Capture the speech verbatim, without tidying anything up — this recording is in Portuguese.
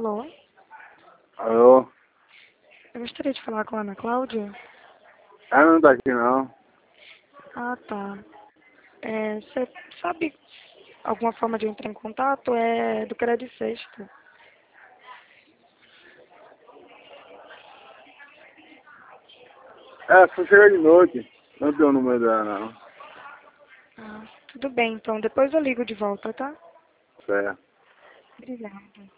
Alô? Alô? Eu gostaria de falar com a Ana Cláudia. Ela não tá aqui não. Ah, tá. É, você sabe alguma forma de eu entrar em contato? É do Crédito Sexta. É, só chega de noite. Não tem o número dela não. Ah, tudo bem, então. Depois eu ligo de volta, tá? Certo. Obrigada.